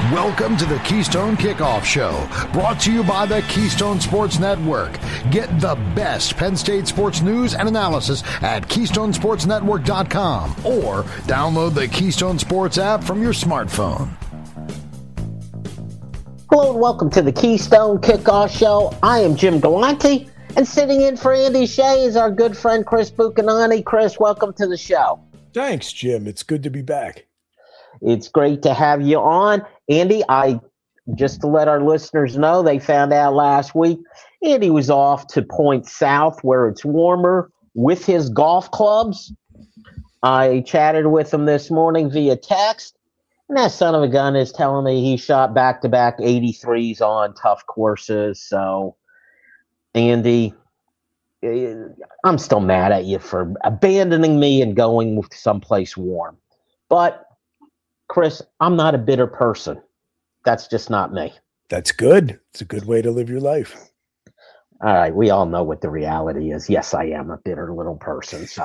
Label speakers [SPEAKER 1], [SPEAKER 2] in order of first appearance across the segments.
[SPEAKER 1] Welcome to the Keystone Kickoff Show, brought to you by the Keystone Sports Network. Get the best Penn State sports news and analysis at KeystonesportsNetwork.com or download the Keystone Sports app from your smartphone.
[SPEAKER 2] Hello and welcome to the Keystone Kickoff Show. I am Jim Galante, and sitting in for Andy Shea is our good friend Chris Buchanani. Chris, welcome to the show.
[SPEAKER 3] Thanks, Jim. It's good to be back.
[SPEAKER 2] It's great to have you on. Andy, just to let our listeners know, they found out last week, Andy was off to Point South where it's warmer with his golf clubs. I chatted with him this morning via text, and that son of a gun is telling me he shot back-to-back 83s on tough courses. So, Andy, I'm still mad at you for abandoning me and going someplace warm. But Chris, I'm not a bitter person. That's just not me.
[SPEAKER 3] That's good. It's a good way to live your life.
[SPEAKER 2] All right. We all know what the reality is. Yes, I am a bitter little person. So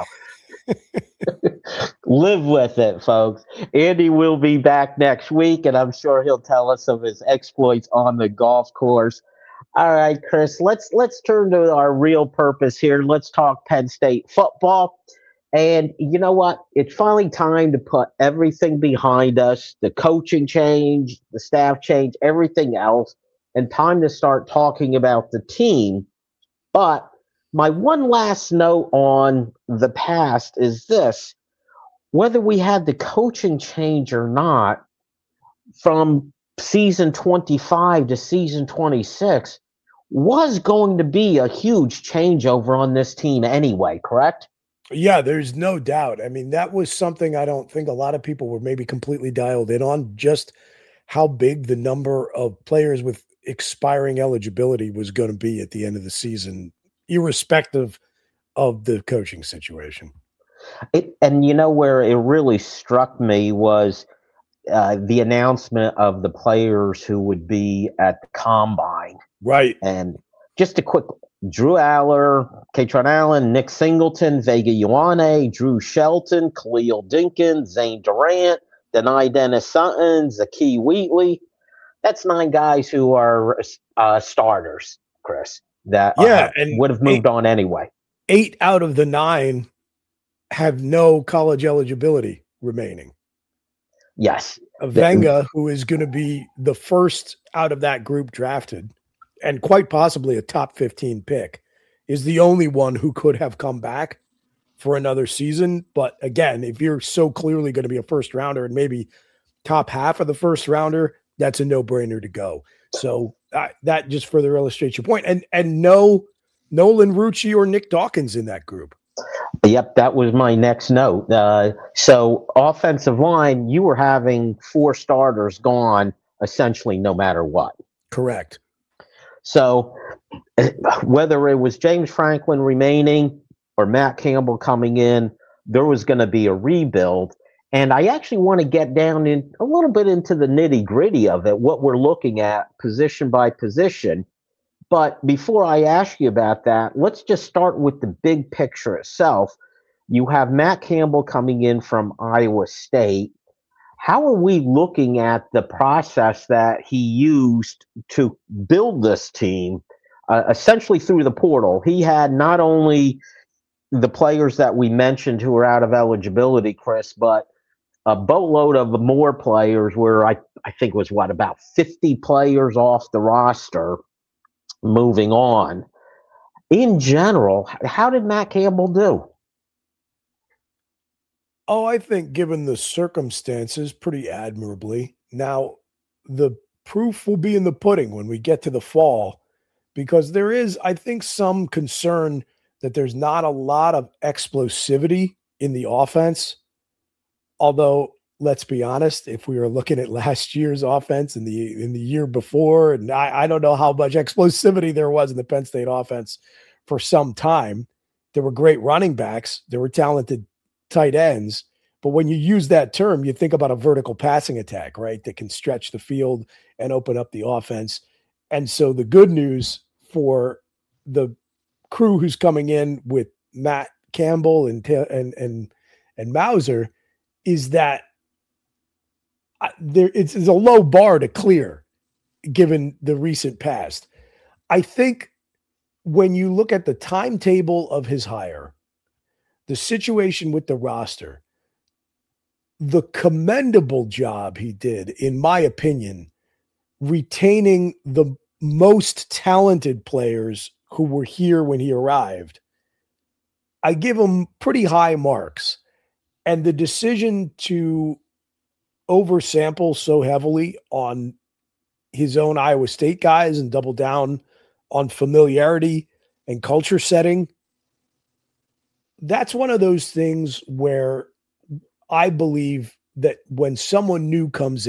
[SPEAKER 2] live with it, folks. Andy will be back next week, and I'm sure he'll tell us of his exploits on the golf course. All right, Chris, let's turn to our real purpose here. Let's talk Penn State football. And you know what? It's finally time to put everything behind us, the coaching change, the staff change, everything else, and time to start talking about the team. But my one last note on the past is this. Whether we had the coaching change or not, from season 25 to season 26 was going to be a huge changeover on this team anyway, correct?
[SPEAKER 3] Yeah, there's no doubt. I mean, that was something I don't think a lot of people were maybe completely dialed in on, just how big the number of players with expiring eligibility was going to be at the end of the season, irrespective of the coaching situation.
[SPEAKER 2] And you know where it really struck me was the announcement of the players who would be at the Combine.
[SPEAKER 3] Right.
[SPEAKER 2] And just a quick Drew Aller, Katron Allen, Nick Singleton, Vega Ioane, Drew Shelton, Khalil Dinkins, Zane Durant, Denai Dennis Sutton, Zakee Wheatley. That's 9 guys who are starters, Chris, that would have moved on anyway.
[SPEAKER 3] 8 out of the 9 have no college eligibility remaining.
[SPEAKER 2] Yes.
[SPEAKER 3] Venga, who is going to be the first out of that group drafted, and quite possibly a top 15 pick, is the only one who could have come back for another season. But again, if you're so clearly going to be a first rounder and maybe top half of the first rounder, that's a no-brainer to go. So that just further illustrates your point. And no Nolan Rucci or Nick Dawkins in that group.
[SPEAKER 2] Yep, that was my next note. So offensive line, you were having 4 starters gone essentially no matter what.
[SPEAKER 3] Correct.
[SPEAKER 2] So whether it was James Franklin remaining or Matt Campbell coming in, there was going to be a rebuild. And I actually want to get down in a little bit into the nitty-gritty of it, what we're looking at position by position. But before I ask you about that, let's just start with the big picture itself. You have Matt Campbell coming in from Iowa State. How are we looking at the process that he used to build this team, essentially through the portal? He had not only the players that we mentioned who are out of eligibility, Chris, but a boatload of more players where I think it was, about 50 players off the roster moving on. In general, how did Matt Campbell do?
[SPEAKER 3] Oh, I think given the circumstances, pretty admirably. Now, the proof will be in the pudding when we get to the fall, because there is, I think, some concern that there's not a lot of explosivity in the offense. Although, let's be honest, if we were looking at last year's offense and in the year before, and I don't know how much explosivity there was in the Penn State offense for some time. There were great running backs. There were talented tight ends. But when you use that term, you think about a vertical passing attack, right? That can stretch the field and open up the offense. And so the good news for the crew who's coming in with Matt Campbell and Mauser is that it's a low bar to clear given the recent past. I think when you look at the timetable of his hire, the situation with the roster, the commendable job he did, in my opinion, retaining the most talented players who were here when he arrived, I give him pretty high marks. And the decision to oversample so heavily on his own Iowa State guys and double down on familiarity and culture setting, that's one of those things where I believe that when someone new comes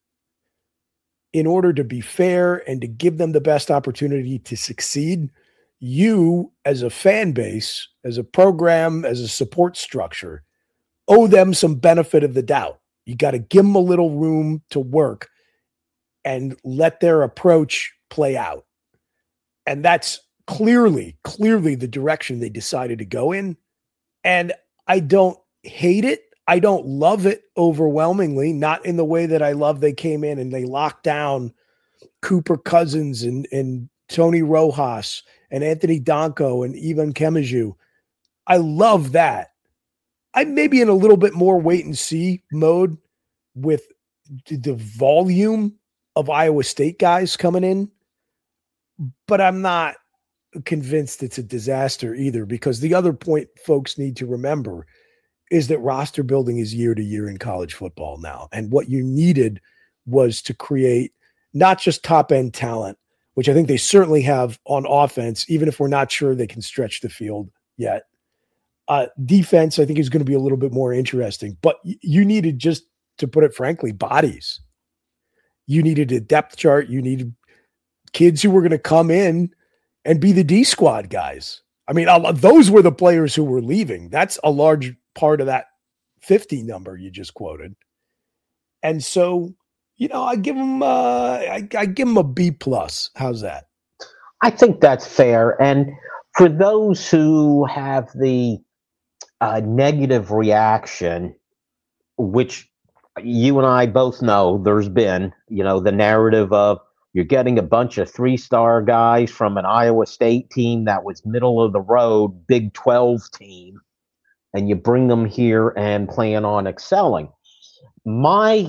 [SPEAKER 3] in order to be fair and to give them the best opportunity to succeed, you as a fan base, as a program, as a support structure, owe them some benefit of the doubt. You got to give them a little room to work and let their approach play out. And that's clearly the direction they decided to go in. And I don't hate it. I don't love it overwhelmingly, not in the way that I love they came in and they locked down Cooper Cousins and Tony Rojas and Anthony Donko and Ivan Kemiju. I love that. I may be in a little bit more wait and see mode with the volume of Iowa State guys coming in, but I'm not convinced it's a disaster either, because the other point folks need to remember is that roster building is year to year in college football now. And what you needed was to create not just top end talent, which I think they certainly have on offense, even if we're not sure they can stretch the field yet. Defense, I think, is going to be a little bit more interesting, but you needed, just to put it frankly, bodies. You needed a depth chart. You needed kids who were going to come in and be the D squad guys. I mean, those were the players who were leaving. That's a large part of that 50 number you just quoted. And so, I give them I give them a B plus. How's that?
[SPEAKER 2] I think that's fair. And for those who have the negative reaction, which you and I both know there's been, the narrative of you're getting a bunch of 3-star guys from an Iowa State team that was middle of the road, Big 12 team, and you bring them here and plan on excelling. My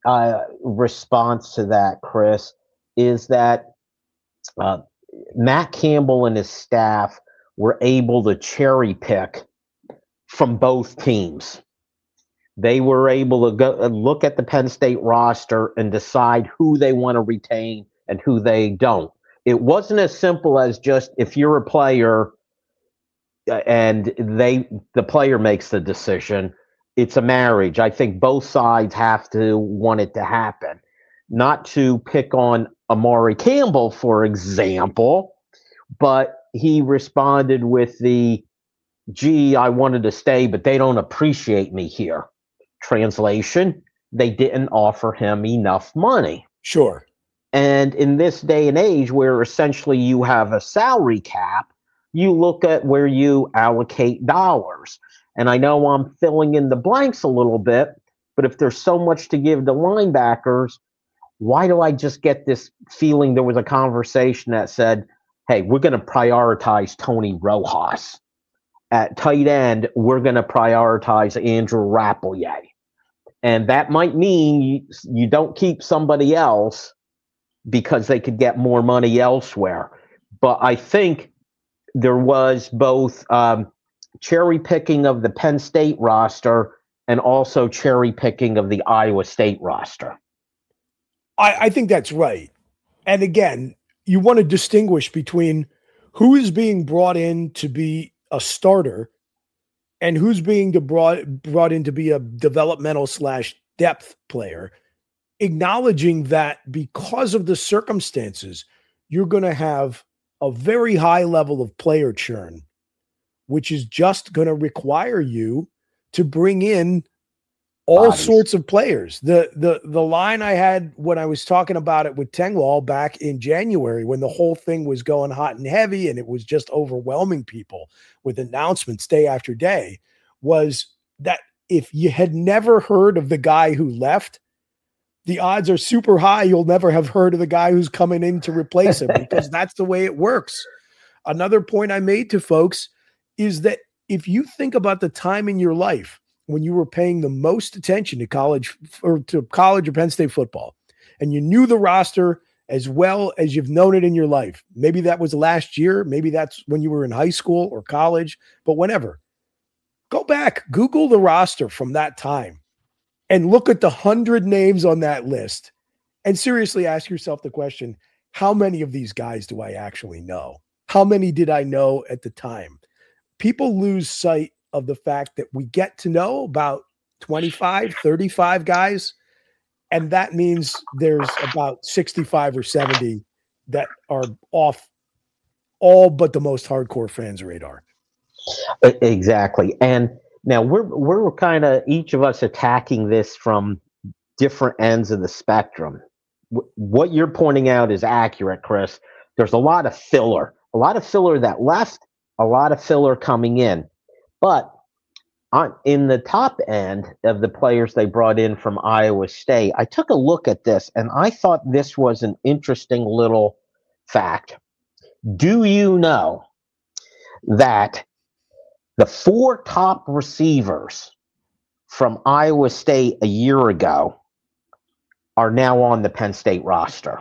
[SPEAKER 2] response to that, Chris, is that Matt Campbell and his staff were able to cherry pick from both teams. They were able to go and look at the Penn State roster and decide who they want to retain and who they don't. It wasn't as simple as just if you're a player and the player makes the decision. It's a marriage. I think both sides have to want it to happen. Not to pick on Amari Campbell, for example, but he responded with gee, I wanted to stay, but they don't appreciate me here. Translation, they didn't offer him enough money.
[SPEAKER 3] Sure.
[SPEAKER 2] And in this day and age where essentially you have a salary cap, you look at where you allocate dollars. And I know I'm filling in the blanks a little bit, but if there's so much to give to linebackers, why do I just get this feeling there was a conversation that said, hey, we're going to prioritize Tony Rojas. At tight end, we're going to prioritize Andrew Rappelier. And that might mean you don't keep somebody else because they could get more money elsewhere. But I think there was both cherry picking of the Penn State roster and also cherry picking of the Iowa State roster.
[SPEAKER 3] I think that's right. And again, you want to distinguish between who is being brought in to be a starter and who's being brought in to be a developmental / depth player, acknowledging that because of the circumstances, you're going to have a very high level of player churn, which is just going to require you to bring in all sorts of players. The line I had when I was talking about it with Tengwall back in January, when the whole thing was going hot and heavy and it was just overwhelming people with announcements day after day, was that if you had never heard of the guy who left, the odds are super high you'll never have heard of the guy who's coming in to replace him because that's the way it works. Another point I made to folks is that if you think about the time in your life when you were paying the most attention to college or Penn State football, and you knew the roster as well as you've known it in your life, maybe that was last year, maybe that's when you were in high school or college, but whenever, go back, Google the roster from that time and look at the 100 names on that list and seriously ask yourself the question, how many of these guys do I actually know? How many did I know at the time? People lose sight of the fact that we get to know about 25, 35 guys, and that means there's about 65 or 70 that are off all but the most hardcore fans' radar.
[SPEAKER 2] Exactly. And now we're kind of each of us attacking this from different ends of the spectrum. What you're pointing out is accurate, Chris. There's a lot of filler that left, a lot of filler coming in. But in the top end of the players they brought in from Iowa State, I took a look at this and I thought this was an interesting little fact. Do you know that the 4 top receivers from Iowa State a year ago are now on the Penn State roster?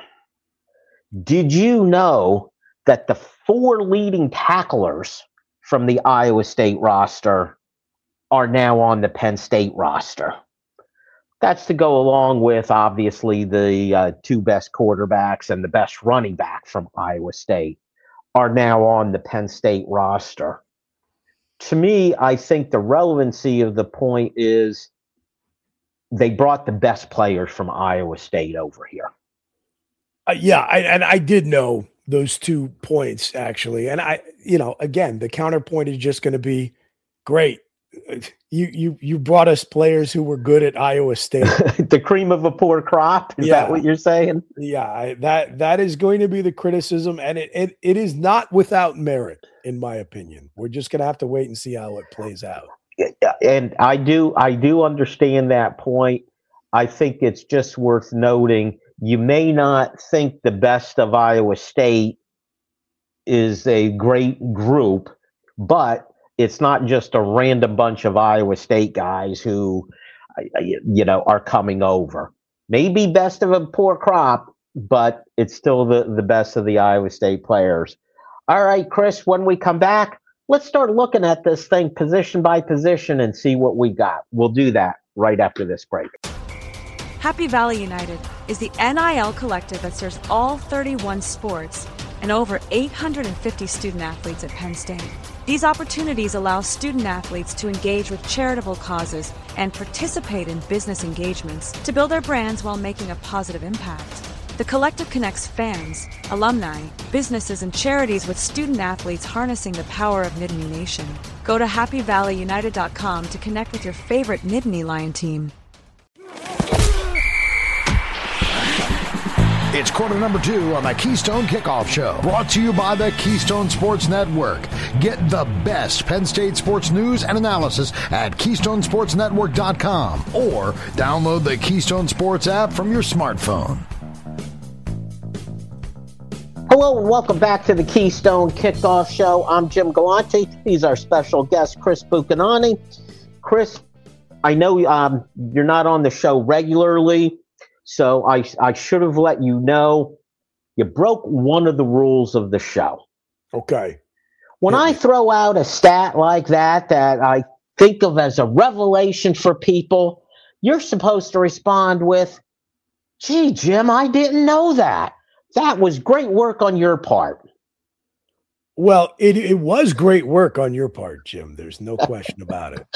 [SPEAKER 2] Did you know that the 4 leading tacklers from the Iowa State roster are now on the Penn State roster? That's to go along with, obviously, the 2 best quarterbacks and the best running back from Iowa State are now on the Penn State roster. To me, I think the relevancy of the point is they brought the best players from Iowa State over here.
[SPEAKER 3] I did know those 2 points, actually. And again, the counterpoint is just going to be great. You brought us players who were good at Iowa State.
[SPEAKER 2] The cream of a poor crop. Is that what you're saying?
[SPEAKER 3] Yeah, that is going to be the criticism, and it is not without merit, in my opinion. We're just going to have to wait and see how it plays out.
[SPEAKER 2] And I do understand that point. I think it's just worth noting you may not think the best of Iowa State is a great group, but it's not just a random bunch of Iowa State guys who, are coming over. Maybe best of a poor crop, but it's still the best of the Iowa State players. All right, Chris, when we come back, let's start looking at this thing position by position and see what we got. We'll do that right after this break.
[SPEAKER 4] Happy Valley United is the NIL collective that serves all 31 sports and over 850 student athletes at Penn State. These opportunities allow student athletes to engage with charitable causes and participate in business engagements to build their brands while making a positive impact. The collective connects fans, alumni, businesses, and charities with student athletes harnessing the power of Nittany Nation. Go to happyvalleyunited.com to connect with your favorite Nittany Lion team.
[SPEAKER 1] It's quarter number 2 on the Keystone Kickoff Show, brought to you by the Keystone Sports Network. Get the best Penn State sports news and analysis at KeystoneSportsNetwork.com or download the Keystone Sports app from your smartphone.
[SPEAKER 2] Hello and welcome back to the Keystone Kickoff Show. I'm Jim Galante. He's our special guest, Chris Buchanani. Chris, I know you're not on the show regularly, so I should have let you know you broke one of the rules of the show.
[SPEAKER 3] Okay.
[SPEAKER 2] When I throw out a stat like that I think of as a revelation for people, you're supposed to respond with, "Gee, Jim, I didn't know that. That was great work on your part."
[SPEAKER 3] Well, it was great work on your part, Jim. There's no question about it.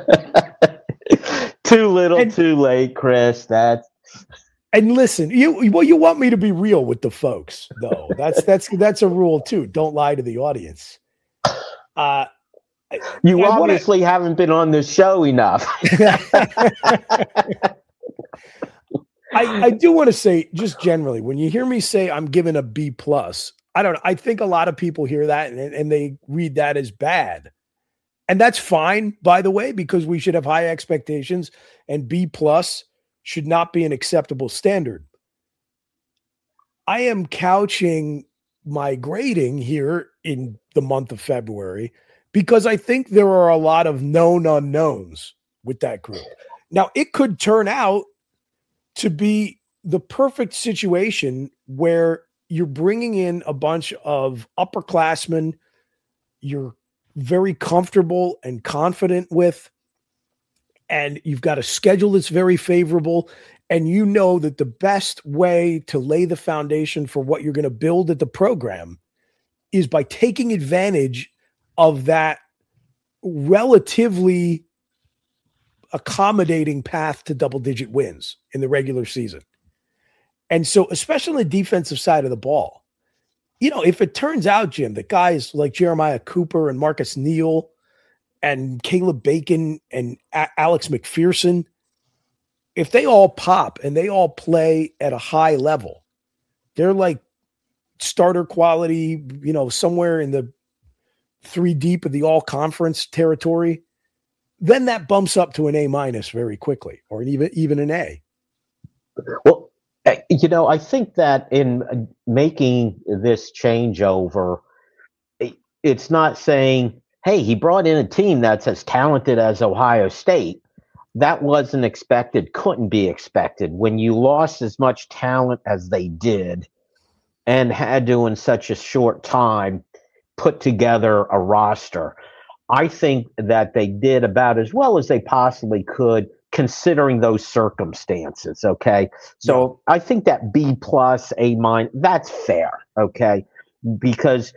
[SPEAKER 2] Too little, too late, Chris.
[SPEAKER 3] And listen, you want me to be real with the folks, though. That's a rule too. Don't lie to the audience.
[SPEAKER 2] You obviously haven't been on this show enough.
[SPEAKER 3] I do want to say, just generally, when you hear me say I'm giving a B+, I don't know. I think a lot of people hear that and they read that as bad. And that's fine, by the way, because we should have high expectations, and B+ should not be an acceptable standard. I am couching my grading here in the month of February because I think there are a lot of known unknowns with that group. Now, it could turn out to be the perfect situation where you're bringing in a bunch of upperclassmen you're very comfortable and confident with, and you've got a schedule that's very favorable, and you know that the best way to lay the foundation for what you're going to build at the program is by taking advantage of that relatively accommodating path to double-digit wins in the regular season. And so, especially on the defensive side of the ball, if it turns out, Jim, that guys like Jeremiah Cooper and Marcus Neal and Caleb Bacon and Alex McPherson, if they all pop and they all play at a high level, they're like starter quality, somewhere in the 3 deep of the all conference territory, then that bumps up to an A- very quickly, or even an A.
[SPEAKER 2] Well, I think that in making this changeover, it's not saying, hey, he brought in a team that's as talented as Ohio State. That wasn't expected, couldn't be expected. When you lost as much talent as they did and had to, in such a short time, put together a roster, I think that they did about as well as they possibly could, considering those circumstances. Okay. So I think that B+, A-, that's fair. Okay. Because,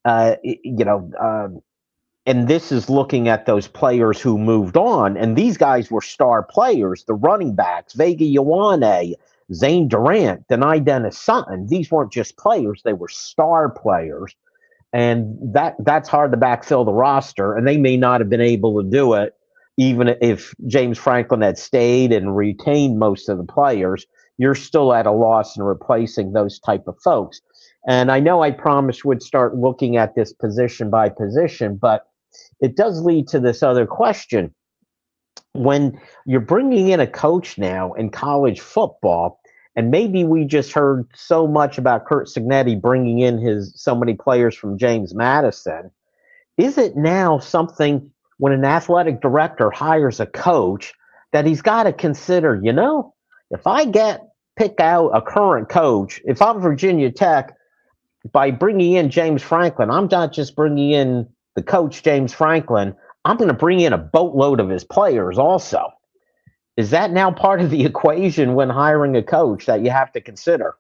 [SPEAKER 2] and this is looking at those players who moved on, and these guys were star players, the running backs, Vega Ioane, Zane Durant, Denai Dennis Sutton. These weren't just players, they were star players. And that's hard to backfill the roster, and they may not have been able to do it even if James Franklin had stayed and retained most of the players. You're still at a loss in replacing those type of folks. And I know I promised we'd start looking at this position by position, but it does lead to this other question. When you're bringing in a coach now in college football, and maybe we just heard so much about Curt Cignetti bringing in so many players from James Madison, is it now something when an athletic director hires a coach that he's got to consider, if I pick out a current coach, if I'm Virginia Tech, by bringing in James Franklin, I'm not just bringing in the coach, James Franklin, I'm going to bring in a boatload of his players also. Is that now part of the equation when hiring a coach that you have to consider?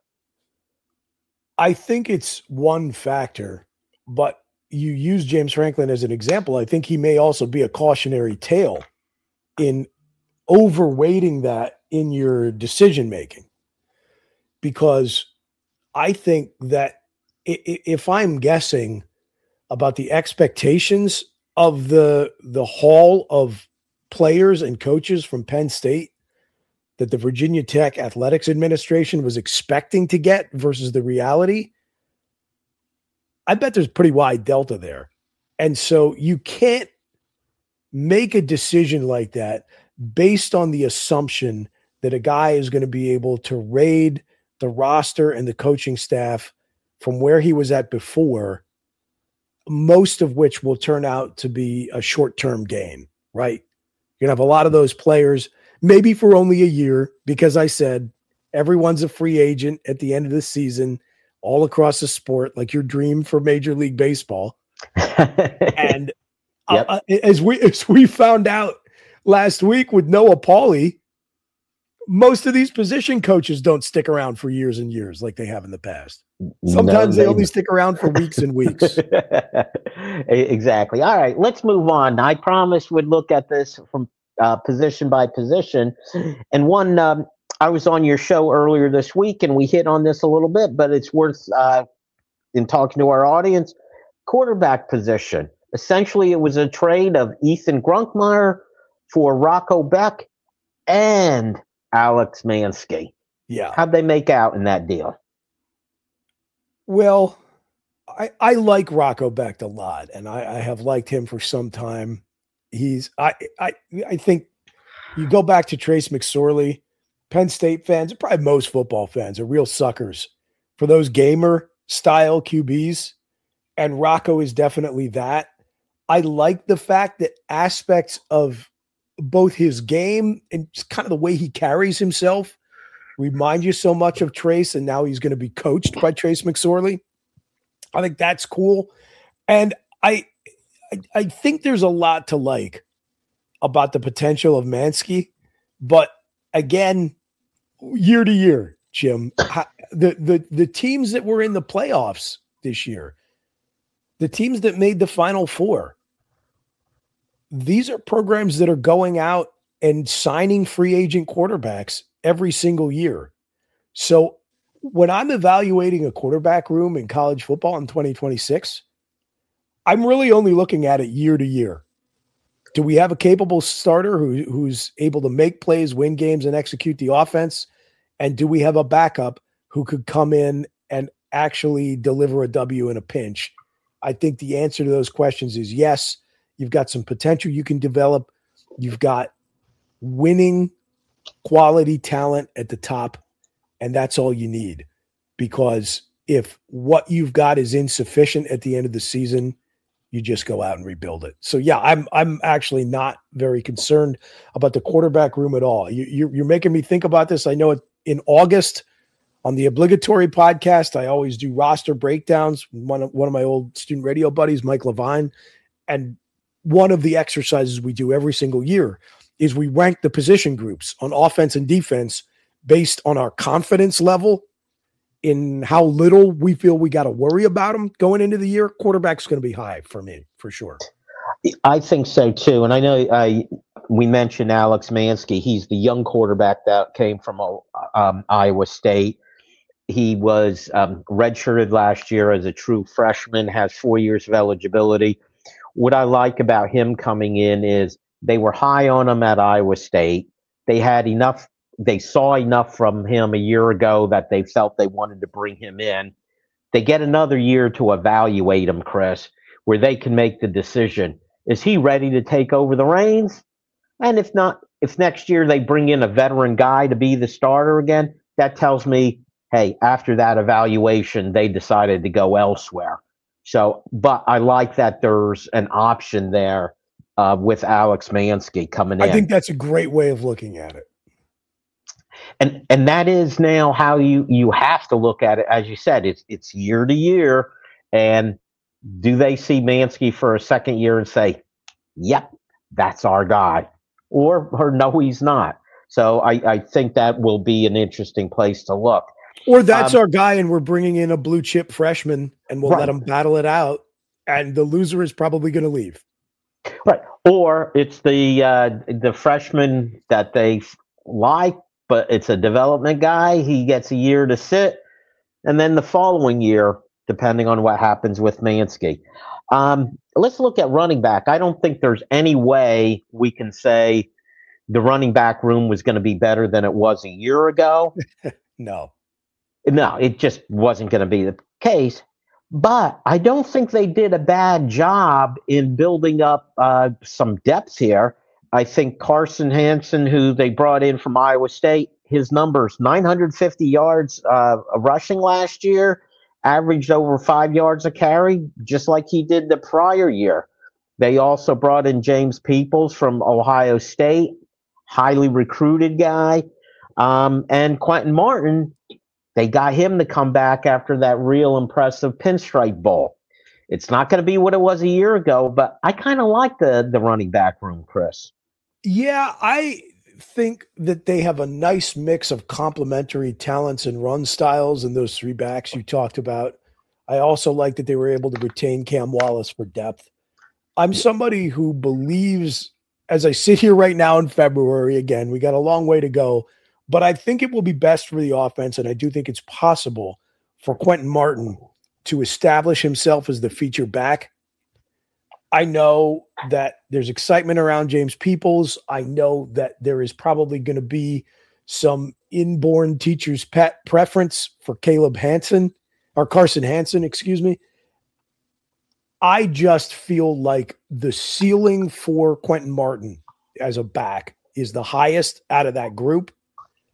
[SPEAKER 3] I think it's one factor, but you use James Franklin as an example. I think he may also be a cautionary tale in overweighting that in your decision-making, because I think that if I'm guessing about the expectations of the haul of players and coaches from Penn State that the Virginia Tech Athletics Administration was expecting to get versus the reality, I bet there's a pretty wide delta there. And so you can't make a decision like that based on the assumption that a guy is going to be able to raid the roster and the coaching staff from where he was at before, most of which will turn out to be a short-term gain, right? You're going to have a lot of those players, maybe for only a year, because I said everyone's a free agent at the end of the season all across the sport, like your dream for Major League Baseball. And as we found out last week with Noah Pauley, most of these position coaches don't stick around for years and years like they have in the past. Sometimes they only stick around for weeks and weeks.
[SPEAKER 2] Exactly. All right, let's move on. I promised we'd look at this from position by position. And one, I was on your show earlier this week, and we hit on this a little bit, but it's worth, in talking to our audience, quarterback position. Essentially, it was a trade of Ethan Grunkemeyer for Rocco Beck and Alex Mansky.
[SPEAKER 3] Yeah.
[SPEAKER 2] How'd they make out in that deal?
[SPEAKER 3] Well, I like Rocco Beck a lot, and I have liked him for some time. I think you go back to Trace McSorley, Penn State fans, probably most football fans, are real suckers for those gamer-style QBs, and Rocco is definitely that. I like the fact that aspects of both his game and just kind of the way he carries himself remind you so much of Trace, and now he's going to be coached by Trace McSorley. I think that's cool. And I think there's a lot to like about the potential of Mansky, but again, year to year, Jim, the teams that were in the playoffs this year, the teams that made the Final Four, these are programs that are going out and signing free agent quarterbacks every single year. So when I'm evaluating a quarterback room in college football in 2026, I'm really only looking at it year to year. Do we have a capable starter who's able to make plays, win games, and execute the offense? And do we have a backup who could come in and actually deliver a W in a pinch? I think the answer to those questions is yes. You've got some potential you can develop. You've got winning quality talent at the top, and that's all you need. Because if what you've got is insufficient at the end of the season, you just go out and rebuild it. So yeah, I'm actually not very concerned about the quarterback room at all. You're making me think about this. I know in August on the obligatory podcast, I always do roster breakdowns. One of my old student radio buddies, Mike Levine, and one of the exercises we do every single year is we rank the position groups on offense and defense based on our confidence level in how little we feel we got to worry about them going into the year. Quarterback's going to be high for me, for sure.
[SPEAKER 2] I think so too. And I know we mentioned Alex Mansky. He's the young quarterback that came from Iowa State. He was redshirted last year as a true freshman, has 4 years of eligibility. What I like about him coming in is they were high on him at Iowa State. They had enough. They saw enough from him a year ago that they felt they wanted to bring him in. They get another year to evaluate him, Chris, where they can make the decision. Is he ready to take over the reins? And if not, if next year they bring in a veteran guy to be the starter again, that tells me, hey, after that evaluation, they decided to go elsewhere. So, but I like that there's an option there with Alex Mansky coming in.
[SPEAKER 3] I think that's a great way of looking at it.
[SPEAKER 2] And that is now how you have to look at it. As you said, it's year to year. And do they see Mansky for a second year and say, yep, that's our guy? Or no, he's not. So I think that will be an interesting place to look.
[SPEAKER 3] Or that's our guy, and we're bringing in a blue chip freshman, and we'll let him battle it out, and the loser is probably going to leave.
[SPEAKER 2] Right. Or it's the freshman that they like, but it's a development guy. He gets a year to sit, and then the following year, depending on what happens with Mansky. Let's look at running back. I don't think there's any way we can say the running back room was going to be better than it was a year ago. No, it just wasn't going to be the case. But I don't think they did a bad job in building up some depth here. I think Carson Hansen, who they brought in from Iowa State, his numbers, 950 yards rushing last year, averaged over 5 yards a carry, just like he did the prior year. They also brought in James Peoples from Ohio State, highly recruited guy. And Quentin Martin, they got him to come back after that real impressive Pinstripe Bowl. It's not going to be what it was a year ago, but I kind of like the running back room, Chris.
[SPEAKER 3] Yeah, I think that they have a nice mix of complementary talents and run styles in those three backs you talked about. I also like that they were able to retain Cam Wallace for depth. I'm somebody who believes, as I sit here right now in February, again, we got a long way to go, but I think it will be best for the offense, and I do think it's possible for Quentin Martin to establish himself as the feature back. I know that there's excitement around James Peoples. I know that there is probably going to be some inborn teacher's pet preference for Caleb Hansen, or Carson Hansen, excuse me. I just feel like the ceiling for Quentin Martin as a back is the highest out of that group.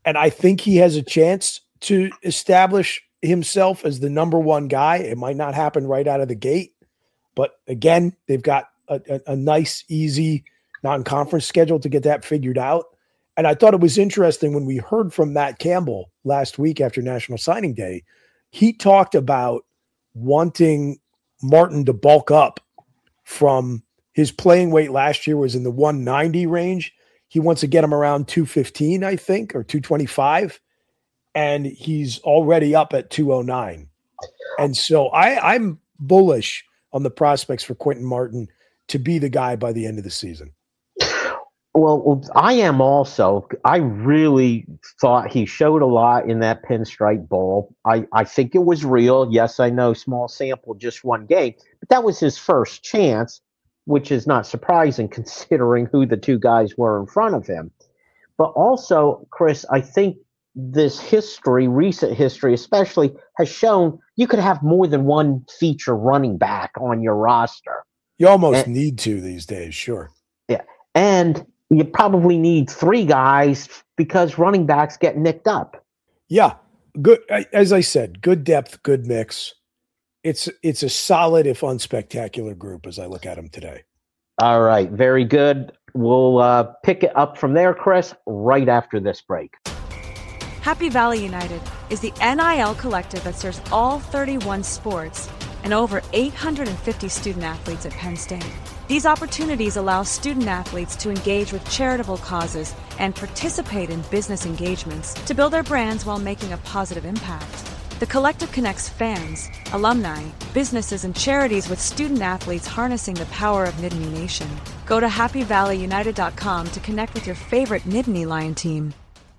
[SPEAKER 3] And I think he has a chance to establish himself as the number one guy. It might not happen right out of the gate, but again, they've got a nice, easy non-conference schedule to get that figured out. And I thought it was interesting when we heard from Matt Campbell last week after National Signing Day. He talked about wanting Martin to bulk up from his playing weight last year was in the 190 range. He wants to get him around 215, I think, or 225. And he's already up at 209. And so I'm bullish on the prospects for Quentin Martin to be the guy by the end of the season.
[SPEAKER 2] Well, I am also. I really thought he showed a lot in that Pinstripe Bowl. I think it was real. Yes, I know, small sample, just one game. But that was his first chance, which is not surprising considering who the two guys were in front of him. But also, Chris, I think this history, recent history especially, has shown you could have more than one feature running back on your roster.
[SPEAKER 3] You almost need to these days, sure.
[SPEAKER 2] Yeah. And you probably need three guys because running backs get nicked up.
[SPEAKER 3] Yeah. Good. As I said, good depth, good mix. It's a solid, if unspectacular group as I look at them today.
[SPEAKER 2] All right. Very good. We'll pick it up from there, Chris, right after this break.
[SPEAKER 4] Happy Valley United is the NIL collective that serves all 31 sports and over 850 student athletes at Penn State. These opportunities allow student athletes to engage with charitable causes and participate in business engagements to build their brands while making a positive impact. The collective connects fans, alumni, businesses, and charities with student athletes harnessing the power of Nittany Nation. Go to happyvalleyunited.com to connect with your favorite Nittany Lion team.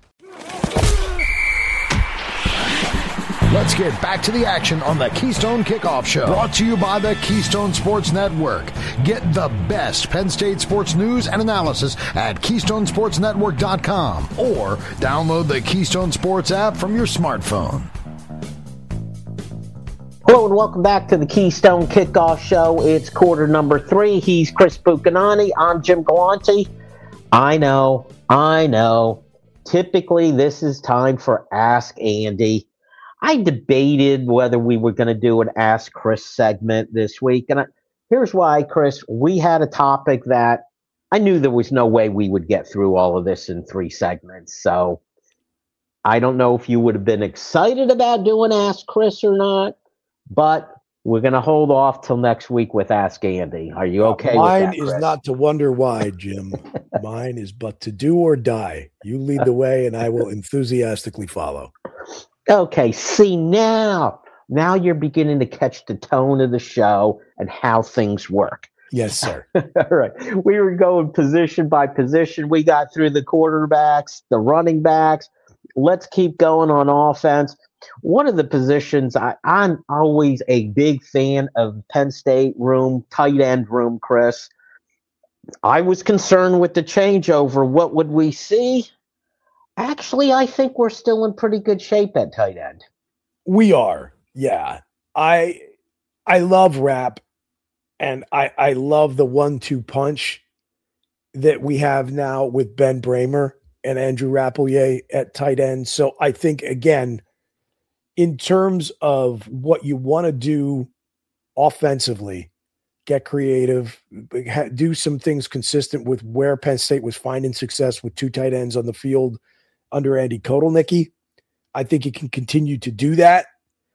[SPEAKER 1] Let's get back to the action on the Keystone Kickoff Show. Brought to you by the Keystone Sports Network. Get the best Penn State sports news and analysis at KeystoneSportsNetwork.com or download the Keystone Sports app from your smartphone.
[SPEAKER 2] Hello and welcome back to the Keystone Kickoff Show. It's quarter number 3. He's Chris Buchanani. I'm Jim Galante. I know. Typically, this is time for Ask Andy. I debated whether we were going to do an Ask Chris segment this week. And here's why, Chris. We had a topic that I knew there was no way we would get through all of this in 3 segments. So I don't know if you would have been excited about doing Ask Chris or not, but we're going to hold off till next week with Ask Andy. Are you okay with that,
[SPEAKER 3] Mine is
[SPEAKER 2] Chris?
[SPEAKER 3] not to wonder why, Jim. Mine is but to do or die. You lead the way, and I will enthusiastically follow.
[SPEAKER 2] Okay, see now you're beginning to catch the tone of the show and how things work.
[SPEAKER 3] Yes, sir.
[SPEAKER 2] All right. We were going position by position. We got through the quarterbacks, the running backs. Let's keep going on offense. One of the positions I'm always a big fan of Penn State room, tight end room, Chris. I was concerned with the changeover. What would we see? Actually, I think we're still in pretty good shape at tight end.
[SPEAKER 3] We are. Yeah. I love Rapp, and I love the 1-2 punch that we have now with Ben Bramer and Andrew Rappelier at tight end. So I think, again, in terms of what you want to do offensively, get creative, do some things consistent with where Penn State was finding success with 2 tight ends on the field under Andy Kotelnicki. I think he can continue to do that.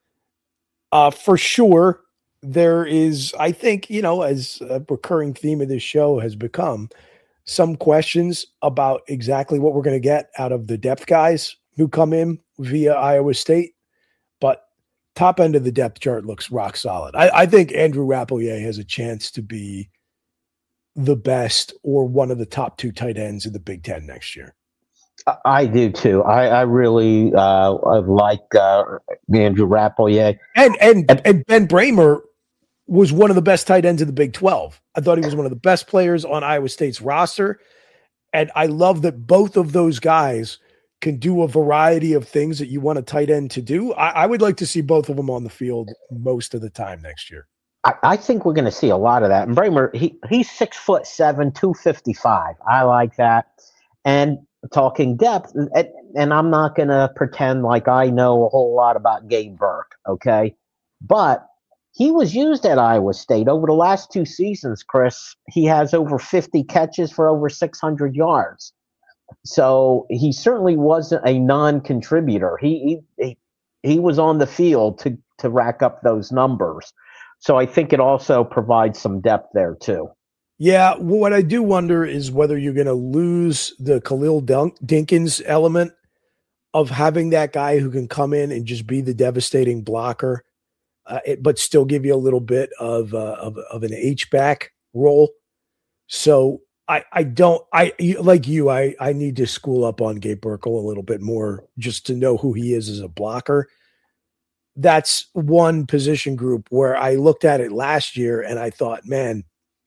[SPEAKER 3] For sure, there is, I think, as a recurring theme of this show has become, some questions about exactly what we're going to get out of the depth guys who come in via Iowa State. But top end of the depth chart looks rock solid. I think Andrew Rappelier has a chance to be the best or one of the top 2 tight ends in the Big Ten next year.
[SPEAKER 2] I do too. I really like Andrew Rappelier.
[SPEAKER 3] And Ben Bramer was one of the best tight ends in the Big 12. I thought he was one of the best players on Iowa State's roster. And I love that both of those guys can do a variety of things that you want a tight end to do. I would like to see both of them on the field most of the time next year.
[SPEAKER 2] I think we're going to see a lot of that. And Bramer, he's 6'7", 255. I like that. And talking depth, and I'm not going to pretend like I know a whole lot about Gabe Burke, okay? But he was used at Iowa State over the last 2 seasons, Chris. He has over 50 catches for over 600 yards. So he certainly wasn't a non-contributor. He was on the field to rack up those numbers. So I think it also provides some depth there too.
[SPEAKER 3] Yeah, what I do wonder is whether you're going to lose the Khalil Dinkins element of having that guy who can come in and just be the devastating blocker, but still give you a little bit of an H-back role. So I like you. I need to school up on Gabe Burkle a little bit more just to know who he is as a blocker. That's one position group where I looked at it last year and I thought, man,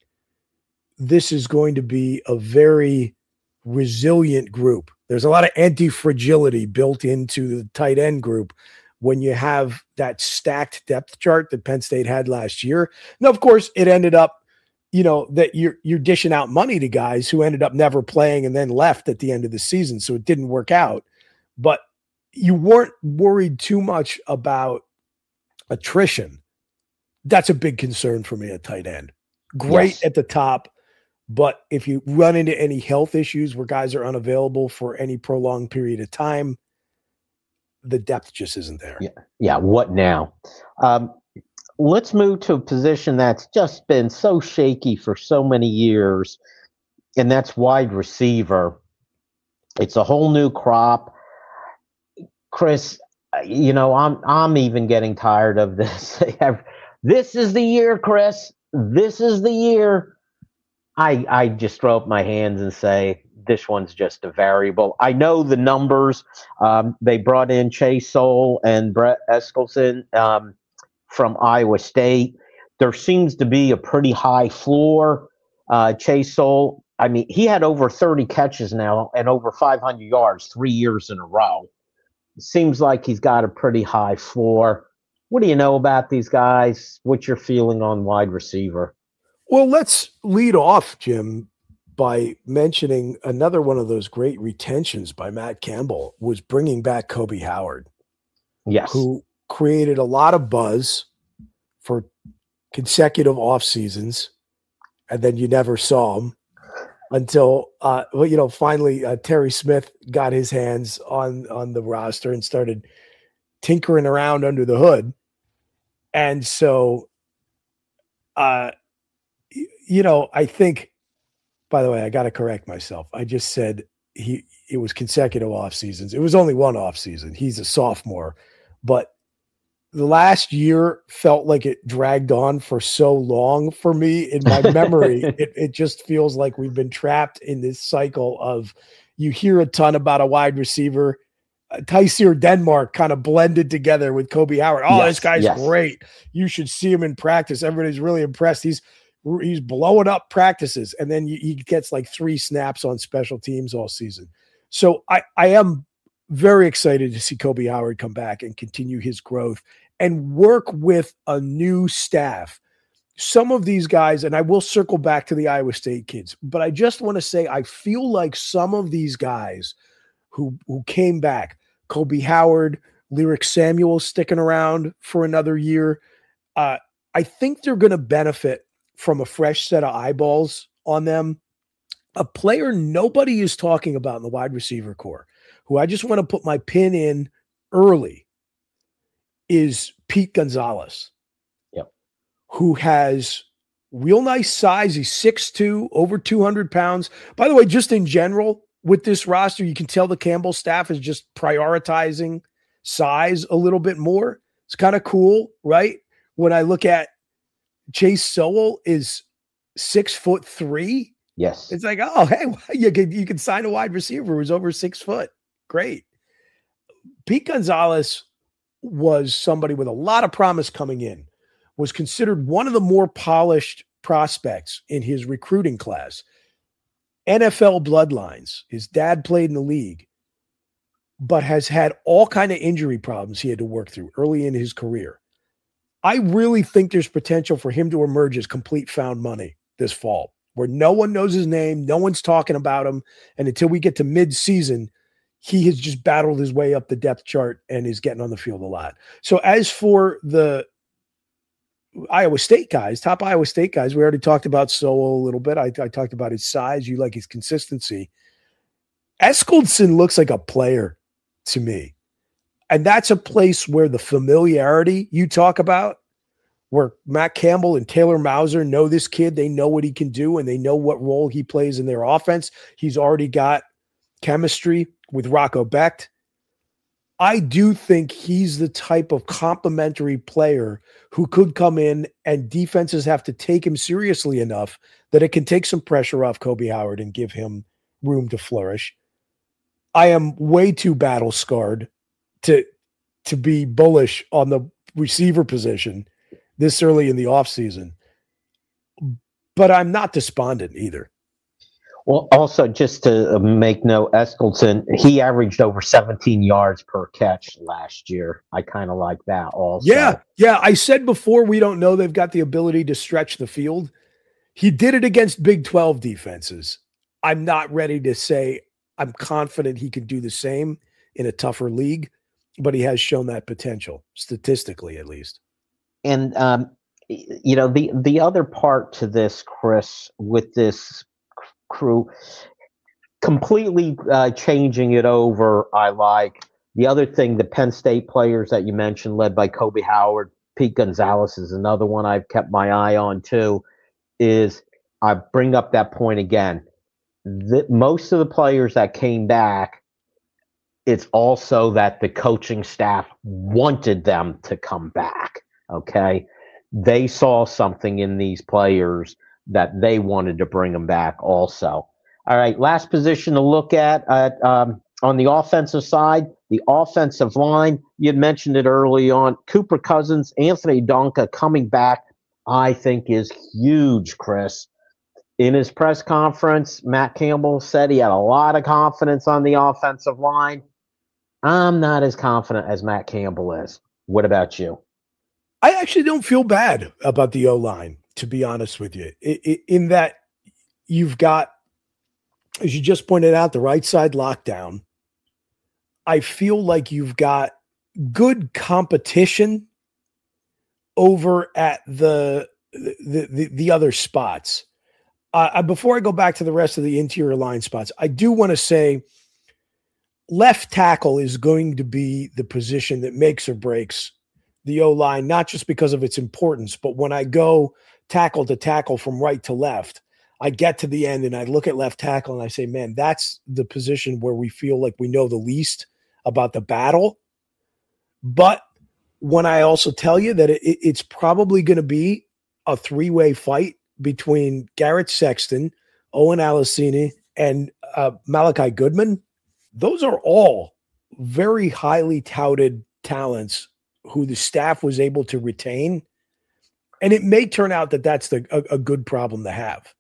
[SPEAKER 3] this is going to be a very resilient group. There's a lot of anti-fragility built into the tight end group when you have that stacked depth chart that Penn State had last year. Now, of course, it ended up, that you're dishing out money to guys who ended up never playing and then left at the end of the season. So it didn't work out. But you weren't worried too much about attrition. That's a big concern for me at tight end. Great at the top. But if you run into any health issues where guys are unavailable for any prolonged period of time, the depth just isn't there.
[SPEAKER 2] Yeah. What now? Let's move to a position that's just been so shaky for so many years, and that's wide receiver. It's a whole new crop. Chris, I'm even getting tired of this. This is the year, Chris. This is the year. I just throw up my hands and say, this one's just a variable. I know the numbers. They brought in Chase Soule and Brett Eskelson from Iowa State. There seems to be a pretty high floor. Chase Soule, he had over 30 catches now and over 500 yards 3 years in a row. It seems like he's got a pretty high floor. What do you know about these guys? What's your feeling on wide receiver?
[SPEAKER 3] Well, let's lead off, Jim, by mentioning another one of those great retentions by Matt Campbell was bringing back Kobe Howard.
[SPEAKER 2] Yes.
[SPEAKER 3] Who created a lot of buzz for consecutive off seasons, and then you never saw him until, finally Terry Smith got his hands on the roster and started tinkering around under the hood. And so, I think, by the way, I got to correct myself. I just said it was consecutive off seasons. It was only one off season. He's a sophomore, but the last year felt like it dragged on for so long for me in my memory. It just feels like we've been trapped in this cycle of you hear a ton about a wide receiver. Tyseer Denmark kind of blended together with Kobe Howard. Oh, this guy's great. You should see him in practice. Everybody's really impressed. He's blowing up practices, and then he gets like 3 snaps on special teams all season. So I am very excited to see Kobe Howard come back and continue his growth and work with a new staff. Some of these guys, and I will circle back to the Iowa State kids, but I just want to say I feel like some of these guys who came back, Kobe Howard, Lyric Samuel sticking around for another year, I think they're going to benefit from a fresh set of eyeballs on them. A player nobody is talking about in the wide receiver core, who I just want to put my pin in early, is Pete Gonzalez.
[SPEAKER 2] Yep.
[SPEAKER 3] Who has real nice size. He's 6'2", over 200 pounds. By the way, just in general, with this roster, you can tell the Campbell staff is just prioritizing size a little bit more. It's kind of cool, right? When I look at Chase Soule is 6'3".
[SPEAKER 2] Yes.
[SPEAKER 3] It's like, oh, hey, you can sign a wide receiver who's over 6 foot. Great. Pete Gonzalez was somebody with a lot of promise coming in, was considered one of the more polished prospects in his recruiting class. NFL bloodlines. His dad played in the league, but has had all kind of injury problems he had to work through early in his career. I really think there's potential for him to emerge as complete found money this fall. where no one knows his name, no one's talking about him, and until we get to mid-season, he has just battled his way up the depth chart and is getting on the field a lot. So as for the Iowa State guys, top Iowa State guys, we already talked about Sowell a little bit. I talked about his size. You like his consistency. Eskildson looks like a player to me. And that's a place where the familiarity you talk about, where Matt Campbell and Taylor Mauser know this kid, they know what he can do, and they know what role he plays in their offense. He's already got chemistry with Rocco Becht. I do think he's the type of complementary player who could come in and defenses have to take him seriously enough that it can take some pressure off Kobe Howard and give him room to flourish. I am way too battle scarred to be bullish on the receiver position this early in the offseason, but I'm not despondent either.
[SPEAKER 2] Well, also just to make note, Eskildson, he averaged over 17 yards per catch last year. I kind of like that also.
[SPEAKER 3] Yeah. I said before, we don't know they've got the ability to stretch the field. He did it against Big 12 defenses. I'm not ready to say I'm confident he can do the same in a tougher league, but he has shown that potential, statistically at least.
[SPEAKER 2] And, the other part to this, Chris, with this crew, completely changing it over, I like. The other thing, the Penn State players that you mentioned, led by Kobe Howard, Pete Gonzalez is another one I've kept my eye on too, is I bring up that point again. Most of the players that came back, it's also that the coaching staff wanted them to come back, okay? They saw something in these players that they wanted to bring them back also. All right, last position to look at on the offensive side, the offensive line. You had mentioned it early on. Cooper Cousins, Anthony Donka coming back, I think is huge, Chris. In his press conference, Matt Campbell said he had a lot of confidence on the offensive line. I'm not as confident as Matt Campbell is. What about you?
[SPEAKER 3] I actually don't feel bad about the O-line, to be honest with you, in that you've got, as you just pointed out, the right side lockdown. I feel like you've got good competition over at the other spots. Before I go back to the rest of the interior line spots, I do want to say left tackle is going to be the position that makes or breaks the O-line, not just because of its importance, but when I go tackle to tackle from right to left, I get to the end and I look at left tackle and I say, man, that's the position where we feel like we know the least about the battle. But when I also tell you that it's probably going to be a three-way fight between Garrett Sexton, Owen Alasini, and Malachi Goodman, those are all very highly touted talents who the staff was able to retain. And it may turn out that that's a good problem to have.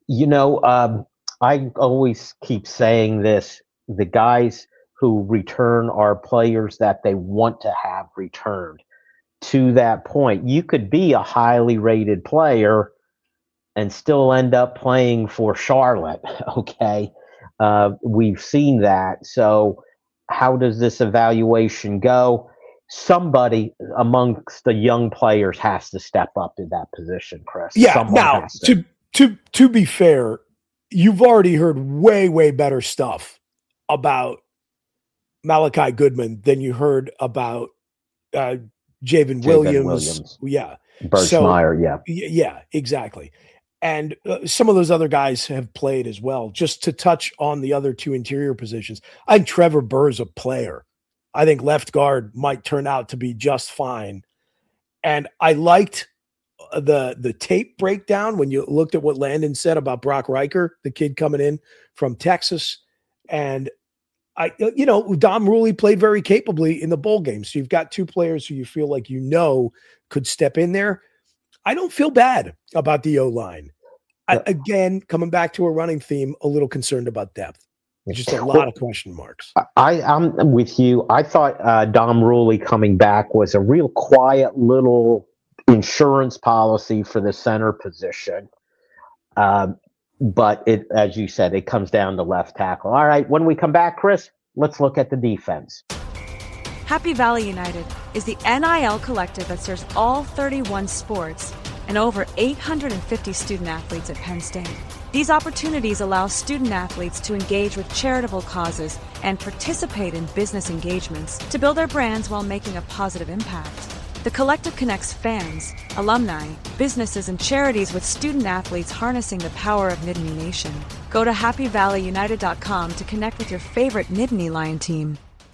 [SPEAKER 2] I always keep saying this. The guys who return are players that they want to have returned. To that point, you could be a highly rated player and still end up playing for Charlotte, okay? We've seen that. So how does this evaluation go? Somebody amongst the young players has to step up to that position, Chris.
[SPEAKER 3] Yeah.
[SPEAKER 2] Someone
[SPEAKER 3] now, to be fair, you've already heard way, way better stuff about Malachi Goodman than you heard about Javen Williams. Yeah.
[SPEAKER 2] Birchmeyer, yeah.
[SPEAKER 3] Yeah, exactly. And some of those other guys have played as well. Just to touch on the other two interior positions, I think Trevor Burr's a player. I think left guard might turn out to be just fine. And I liked the tape breakdown when you looked at what Landon said about Brock Riker, the kid coming in from Texas. And Dom Ruley played very capably in the bowl game. So you've got two players who you feel like could step in there. I don't feel bad about the O-line. Again, coming back to a running theme, a little concerned about depth. Just a lot of question marks.
[SPEAKER 2] I'm with you. I thought Dom Ruley coming back was a real quiet little insurance policy for the center position. But it, as you said, it comes down to left tackle. All right, when we come back, Chris, let's look at the defense.
[SPEAKER 4] Happy Valley United is the NIL collective that serves all 31 sports and over 850 student athletes at Penn State. These opportunities allow student athletes to engage with charitable causes and participate in business engagements to build their brands while making a positive impact. The collective connects fans, alumni, businesses, and charities with student athletes harnessing the power of Nittany Nation. Go to happyvalleyunited.com to connect with your favorite Nittany Lion team.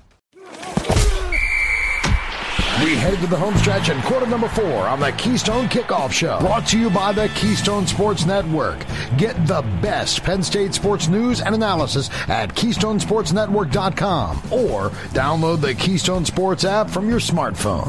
[SPEAKER 1] We head to the home stretch in quarter number 4 on the Keystone Kickoff Show. Brought to you by the Keystone Sports Network. Get the best Penn State sports news and analysis at KeystoneSportsNetwork.com or download the Keystone Sports app from your smartphone.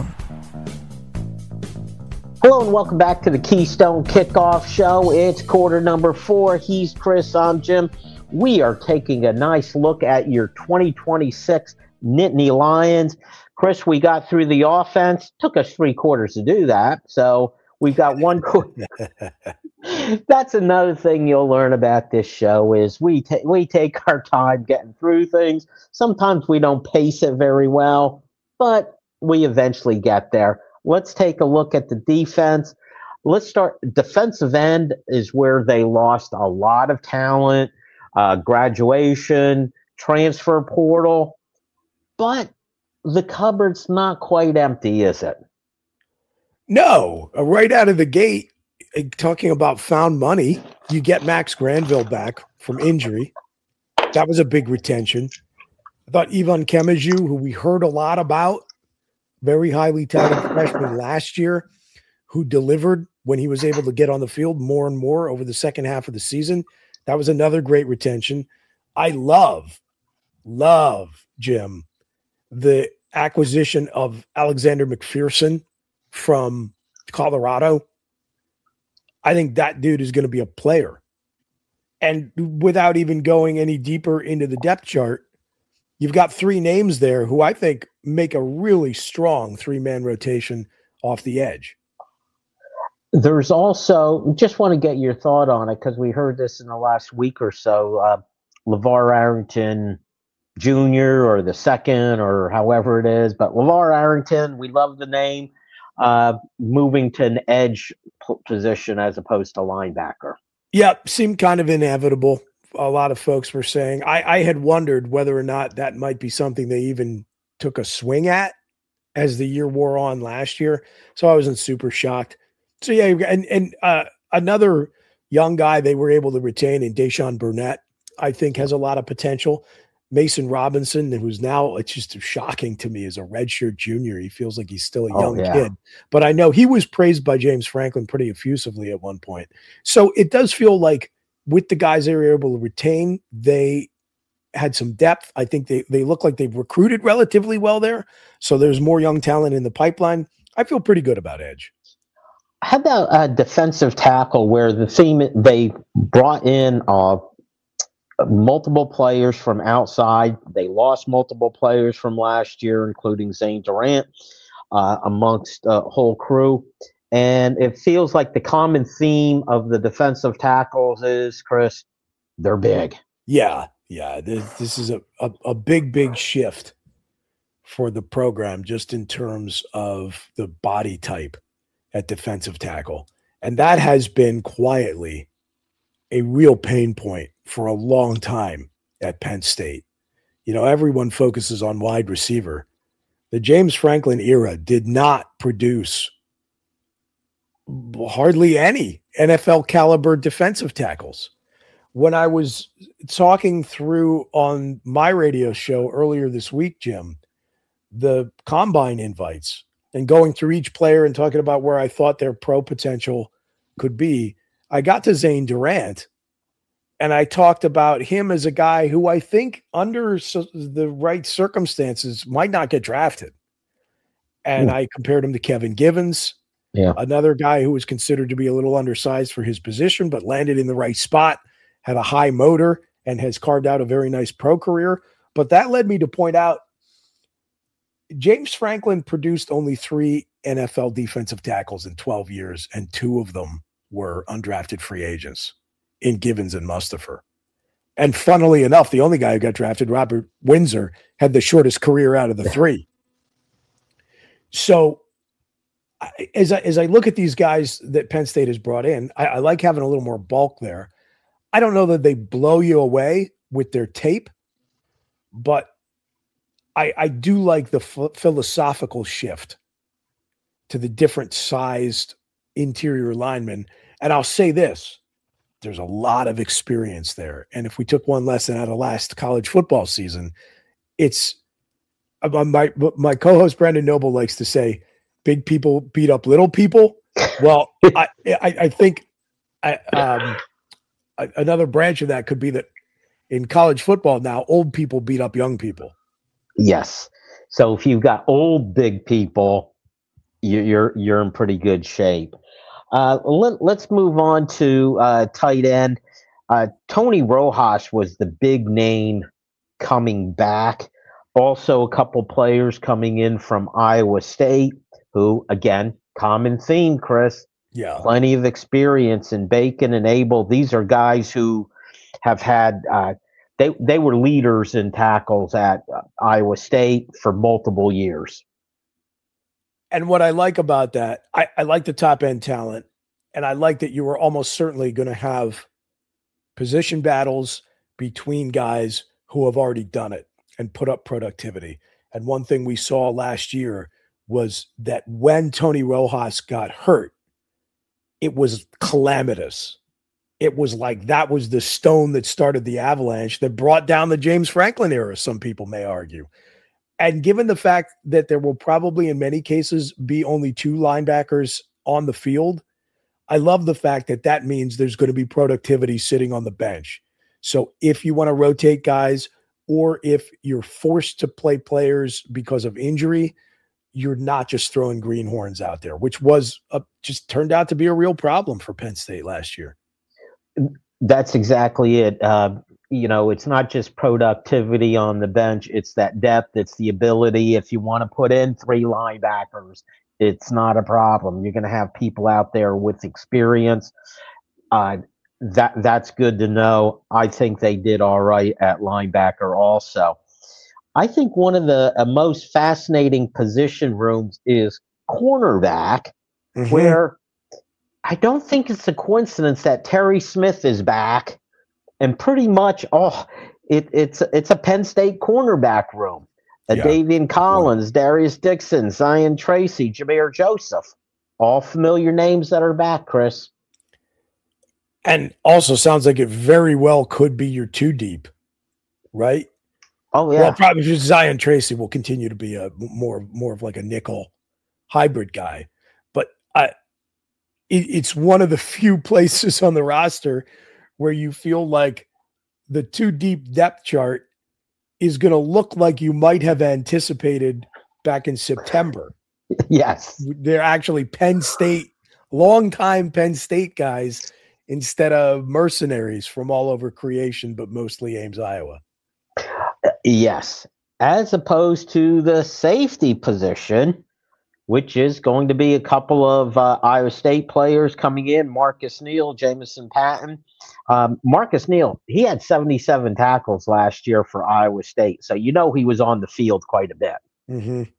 [SPEAKER 2] Hello and welcome back to the Keystone Kickoff Show. It's quarter number 4. He's Chris. I'm Jim. We are taking a nice look at your 2026 Nittany Lions. Chris, we got through the offense. Took us 3 quarters to do that. So we've got 1 quarter. That's another thing you'll learn about this show is we take our time getting through things. Sometimes we don't pace it very well, but we eventually get there. Let's take a look at the defense. Let's start. Defensive end is where they lost a lot of talent, graduation, transfer portal, but the cupboard's not quite empty, is it?
[SPEAKER 3] No, right out of the gate, talking about found money, you get Max Granville back from injury. That was a big retention. I thought Ivan Kemaju, who we heard a lot about, very highly talented freshman last year, who delivered when he was able to get on the field more and more over the second half of the season. That was another great retention. I love, Jim, the acquisition of Alexander McPherson from Colorado. I think that dude is going to be a player. And without even going any deeper into the depth chart, you've got 3 names there who I think make a really strong 3-man rotation off the edge.
[SPEAKER 2] There's also, just want to get your thought on it because we heard this in the last week or so, LeVar Arrington Jr. or the second or however it is, but LeVar Arrington, we love the name, moving to an edge position as opposed to linebacker.
[SPEAKER 3] Yep, seemed kind of inevitable. A lot of folks were saying, I had wondered whether or not that might be something they even took a swing at as the year wore on last year. So I wasn't super shocked. So yeah, and another young guy they were able to retain in Deshaun Burnett, I think has a lot of potential. Mason Robinson, who's now, it's just shocking to me, as a redshirt junior. He feels like he's still a young kid. But I know he was praised by James Franklin pretty effusively at one point. So it does feel like with the guys they were able to retain, they had some depth. I think they look like they've recruited relatively well there. So there's more young talent in the pipeline. I feel pretty good about edge.
[SPEAKER 2] How about a defensive tackle where the theme they brought in multiple players from outside. They lost multiple players from last year, including Zane Durant, amongst the whole crew. And it feels like the common theme of the defensive tackles is, Chris, they're big.
[SPEAKER 3] Yeah. This is a big shift for the program just in terms of the body type at defensive tackle. And that has been quietly a real pain point for a long time at Penn State. You know, everyone focuses on wide receiver. The James Franklin era did not produce hardly any NFL caliber defensive tackles. When I was talking through on my radio show earlier this week, Jim, the combine invites and going through each player and talking about where I thought their pro potential could be, I got to Zane Durant. And I talked about him as a guy who I think under the right circumstances might not get drafted. And I compared him to Kevin Givens, another guy who was considered to be a little undersized for his position, but landed in the right spot, had a high motor, and has carved out a very nice pro career. But that led me to point out James Franklin produced only 3 NFL defensive tackles in 12 years, and 2 of them were undrafted free agents. in Givens and Mustafer. And funnily enough, the only guy who got drafted, Robert Windsor, had the shortest career out of the three. So as I look at these guys that Penn State has brought in, I like having a little more bulk there. I don't know that they blow you away with their tape, but I do like the philosophical shift to the different sized interior linemen. And I'll say this, there's a lot of experience there. And if we took one lesson out of last college football season, it's my co-host Brandon Noble likes to say, big people beat up little people. Well, I think another branch of that could be that in college football now, old people beat up young people.
[SPEAKER 2] Yes. So if you've got old big people, you're in pretty good shape. Let's move on to tight end. Tony Rojas was the big name coming back. Also, a couple players coming in from Iowa State who, again, common theme, Chris.
[SPEAKER 3] Yeah.
[SPEAKER 2] Plenty of experience in Bacon and Abel. These are guys who have had they were leaders in tackles at Iowa State for multiple years.
[SPEAKER 3] And what I like about that, I like the top end talent, and I like that you were almost certainly going to have position battles between guys who have already done it and put up productivity. And one thing we saw last year was that when Tony Rojas got hurt, it was calamitous. It was like that was the stone that started the avalanche that brought down the James Franklin era, some people may argue. And given the fact that there will probably in many cases be only two linebackers on the field, I love the fact that that means there's going to be productivity sitting on the bench. So if you want to rotate guys, or if you're forced to play players because of injury, you're not just throwing greenhorns out there, which was just turned out to be a real problem for Penn State last year.
[SPEAKER 2] That's exactly it. It's not just productivity on the bench. It's that depth. It's the ability. If you want to put in three linebackers, it's not a problem. You're going to have people out there with experience. That's good to know. I think they did all right at linebacker also. I think one of the most fascinating position rooms is cornerback, where I don't think it's a coincidence that Terry Smith is back, and pretty much it's a Penn State cornerback room. Davian Collins, Darius Dixon, Zion Tracy, Jameer Joseph, all familiar names that are back, Chris.
[SPEAKER 3] And also sounds like it very well could be your two deep, right?
[SPEAKER 2] Oh, yeah.
[SPEAKER 3] Well, probably just Zion Tracy will continue to be a more of like a nickel hybrid guy. But it's one of the few places on the roster where you feel like the two deep depth chart is going to look like you might have anticipated back in September.
[SPEAKER 2] Yes.
[SPEAKER 3] They're actually Penn State, longtime Penn State guys instead of mercenaries from all over creation, but mostly Ames, Iowa.
[SPEAKER 2] Yes, as opposed to the safety position, which is going to be a couple of Iowa State players coming in, Marcus Neal, Jamison Patton. Marcus Neal, he had 77 tackles last year for Iowa State, so he was on the field quite a bit.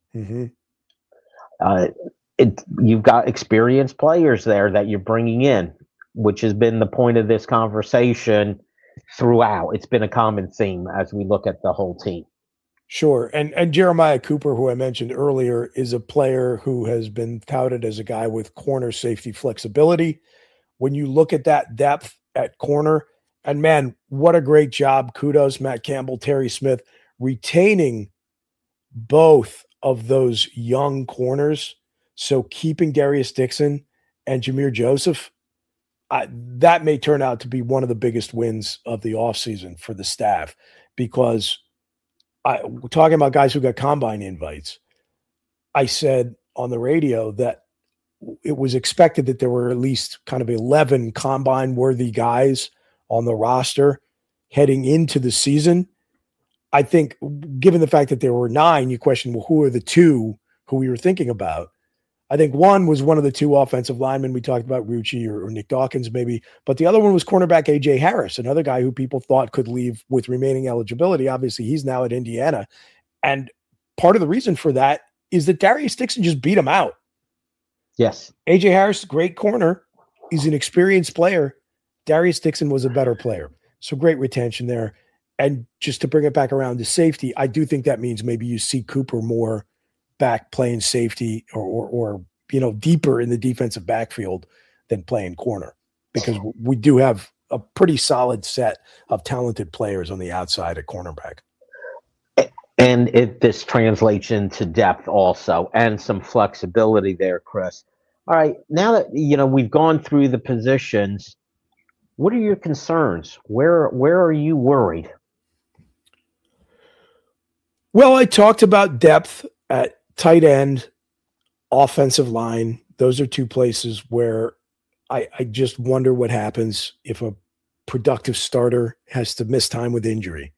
[SPEAKER 2] You've got experienced players there that you're bringing in, which has been the point of this conversation throughout. It's been a common theme as we look at the whole team.
[SPEAKER 3] Sure. And Jeremiah Cooper, who I mentioned earlier, is a player who has been touted as a guy with corner safety flexibility. When you look at that depth at corner, and man, what a great job. Kudos, Matt Campbell, Terry Smith, retaining both of those young corners. So keeping Darius Dixon and Jameer Joseph, that may turn out to be one of the biggest wins of the offseason for the staff, because we're talking about guys who got combine invites. I said on the radio that it was expected that there were at least kind of 11 combine-worthy guys on the roster heading into the season. I think given the fact that there were 9, you question, well, who are the 2 who we were thinking about? I think one was one of the two offensive linemen we talked about, Rucci or Nick Dawkins maybe, but the other one was cornerback A.J. Harris, another guy who people thought could leave with remaining eligibility. Obviously, he's now at Indiana. And part of the reason for that is that Darius Dixon just beat him out.
[SPEAKER 2] Yes.
[SPEAKER 3] A.J. Harris, great corner. He's an experienced player. Darius Dixon was a better player. So great retention there. And just to bring it back around to safety, I do think that means maybe you see Cooper more back playing safety or deeper in the defensive backfield than playing corner, because we do have a pretty solid set of talented players on the outside at cornerback.
[SPEAKER 2] And this translates into depth also and some flexibility there, Chris. All right, now that we've gone through the positions, what are your concerns? Where are you worried?
[SPEAKER 3] Well, I talked about depth at tight end, offensive line. Those are two places where I just wonder what happens if a productive starter has to miss time with injury.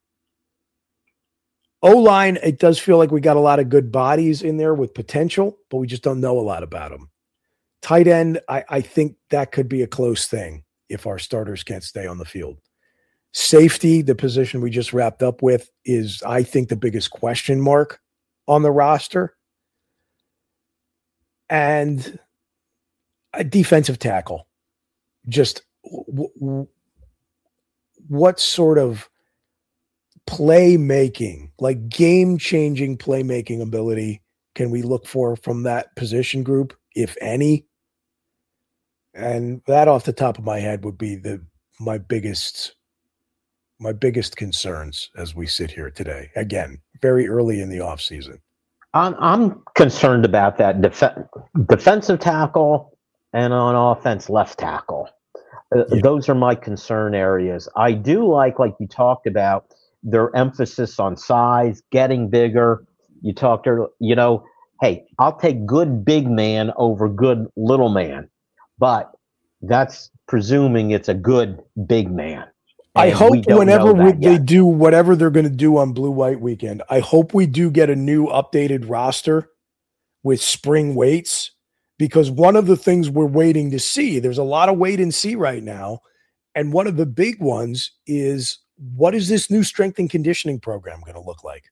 [SPEAKER 3] O-line, it does feel like we got a lot of good bodies in there with potential, but we just don't know a lot about them. Tight end, I think that could be a close thing if our starters can't stay on the field. Safety, the position we just wrapped up with, is, I think, the biggest question mark on the roster. And a defensive tackle. Just what sort of playmaking, like game-changing playmaking ability can we look for from that position group, if any? And that off the top of my head would be my biggest concerns as we sit here today. Again, very early in the offseason.
[SPEAKER 2] I'm concerned about that defensive tackle and on offense left tackle. Those are my concern areas. I do like you talked about, their emphasis on size, getting bigger. You talked, hey, I'll take good big man over good little man, but that's presuming it's a good big man.
[SPEAKER 3] I hope whenever they do whatever they're going to do on Blue White Weekend, I hope we do get a new updated roster with spring weights, because one of the things we're waiting to see, there's a lot of wait and see right now. And one of the big ones is, what is this new strength and conditioning program going to look like?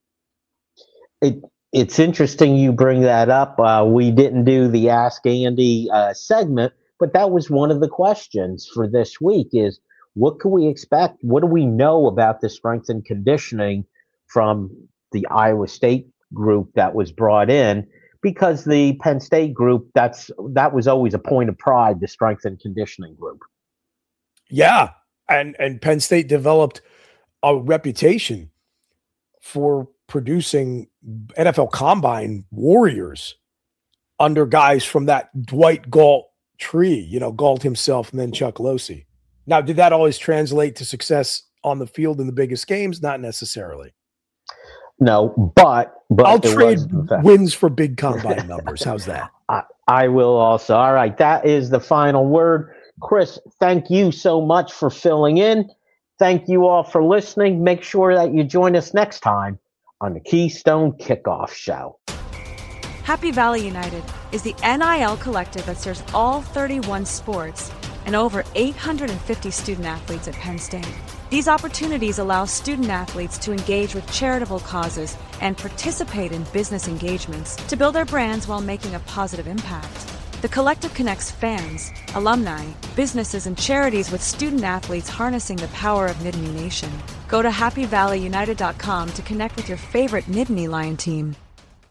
[SPEAKER 2] It's interesting you bring that up. We didn't do the Ask Andy segment, but that was one of the questions for this week is, what can we expect? What do we know about the strength and conditioning from the Iowa State group that was brought in? Because the Penn State group, that was always a point of pride, the strength and conditioning group.
[SPEAKER 3] Yeah, and Penn State developed a reputation for producing NFL Combine warriors under guys from that Dwight Galt tree, Galt himself and then Chuck Losey. Now, did that always translate to success on the field in the biggest games? Not necessarily.
[SPEAKER 2] No, but
[SPEAKER 3] I'll trade wins for big combine numbers. How's that?
[SPEAKER 2] I will also. All right, that is the final word. Chris, thank you so much for filling in. Thank you all for listening. Make sure that you join us next time on the Keystone Kickoff Show.
[SPEAKER 4] Happy Valley United is the NIL collective that serves all 31 sports and over 850 student athletes at Penn State. These opportunities allow student athletes to engage with charitable causes and participate in business engagements to build their brands while making a positive impact. The collective connects fans, alumni, businesses, and charities with student athletes harnessing the power of Nittany Nation. Go to happyvalleyunited.com to connect with your favorite Nittany Lion team.